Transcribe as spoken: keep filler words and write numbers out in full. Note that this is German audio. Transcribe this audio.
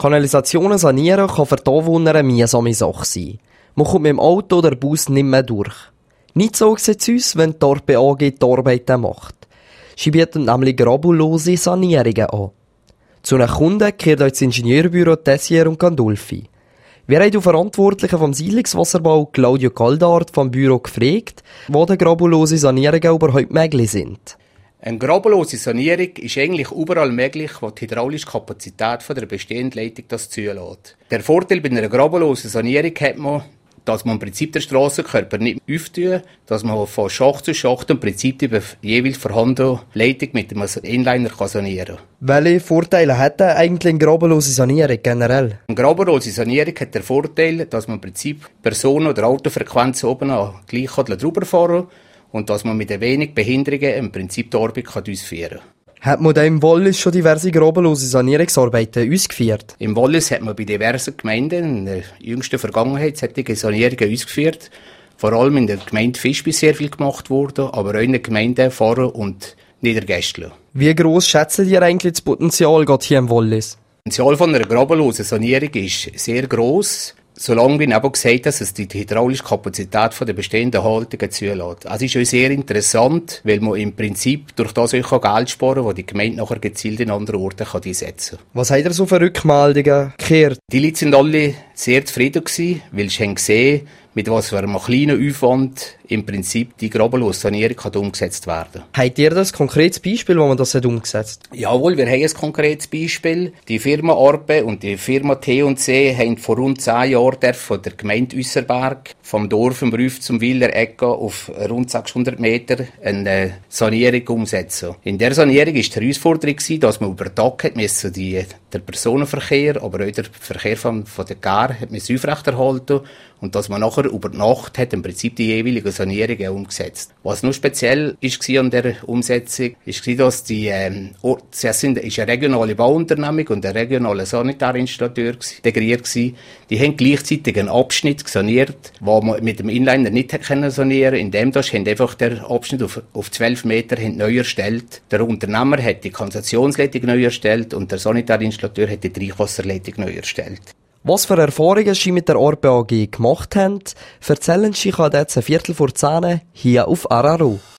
Kanalisationen sanieren kann für die Anwohner eine mühsame Sache sein. Man kommt mit dem Auto oder Bus nicht mehr durch. Nicht so sieht es aus, wenn die R B A G die Arbeiten macht. Sie bietet nämlich grabulose Sanierungen an. Zu einem Kunden kehrt euch das Ingenieurbüro Tessier und Gandolfi. Wir haben den Verantwortlichen vom Siedlungswasserbau Claudio Caldart vom Büro gefragt, wo die grabulose Sanierungen überhaupt möglich sind. Eine grabulose Sanierung ist eigentlich überall möglich, wo die hydraulische Kapazität der bestehenden Leitung das zulässt. Der Vorteil bei einer grabulosen Sanierung hat man, dass man im Prinzip den Strassenkörper nicht auftun, dass man von Schacht zu Schacht im Prinzip die jeweils vorhandene Leitung mit einem Inliner sanieren kann. Welche Vorteile hat denn eigentlich eine grabulose Sanierung generell? Eine grabulose Sanierung hat den Vorteil, dass man im Prinzip Personen- oder Autofrequenzen oben an gleich drüber fahren kann und dass man mit wenig Behinderungen im Prinzip die Arbeit ausführen kann. Hat man da im Wallis schon diverse grabulose Sanierungsarbeiten ausgeführt? Im Wallis hat man bei diversen Gemeinden in der jüngsten Vergangenheit solche Sanierungen ausgeführt. Vor allem in der Gemeinde Fischby sehr viel gemacht worden, aber auch in den Gemeinden Pfarrer und Niedergästler. Wie gross schätzen ihr eigentlich das Potenzial gerade hier im Wallis? Das Potenzial von einer grabulosen Sanierung ist sehr gross, solange wie eben gesagt, dass es die hydraulische Kapazität der bestehenden Haltungen zulässt. Also es ist auch sehr interessant, weil man im Prinzip durch das auch Geld sparen kann, das die Gemeinde nachher gezielt in anderen Orten einsetzen kann. Was habt ihr so für Rückmeldungen gehört? Die Leute sind alle sehr zufrieden gewesen, weil sie haben gesehen, mit was für einem kleinen Aufwand im Prinzip die grabulose Sanierung kann umgesetzt werden. Habt ihr das konkretes Beispiel, wo man das hat umgesetzt hat? Jawohl, wir haben ein konkretes Beispiel. Die Firma Arpe und die Firma T und C haben vor rund zehn Jahren von der Gemeinde Üsserberg vom Dorf im Rüff zum Wieler Ecke auf rund sechshundert Meter eine Sanierung umsetzen. In der Sanierung war die Herausforderung, dass man über Tag hat müssen die, der Personenverkehr, aber auch der Verkehr von, von der Gar hat müssen aufrechterhalten und dass man nachher über die Nacht hat im Prinzip die jeweiligen Sanierungen umgesetzt. Was noch speziell war an dieser Umsetzung, ist, dass die, ähm, es sind, ist eine regionale Bauunternehmung und ein regionaler Sanitärinstallateur integriert gewesen. Die haben gleichzeitig einen Abschnitt saniert, wo man mit dem Inliner nicht können sanieren. In dem das haben einfach der Abschnitt auf, auf zwölf Meter neu erstellt. Der Unternehmer hat die Kanalisationsleitung neu erstellt und der Sanitärinstallateur hat die Trinkwasserleitung neu erstellt. Was für Erfahrungen Sie mit der R B A G gemacht haben, erzählen Sie jetzt ein Viertel vor zehn hier auf Araro.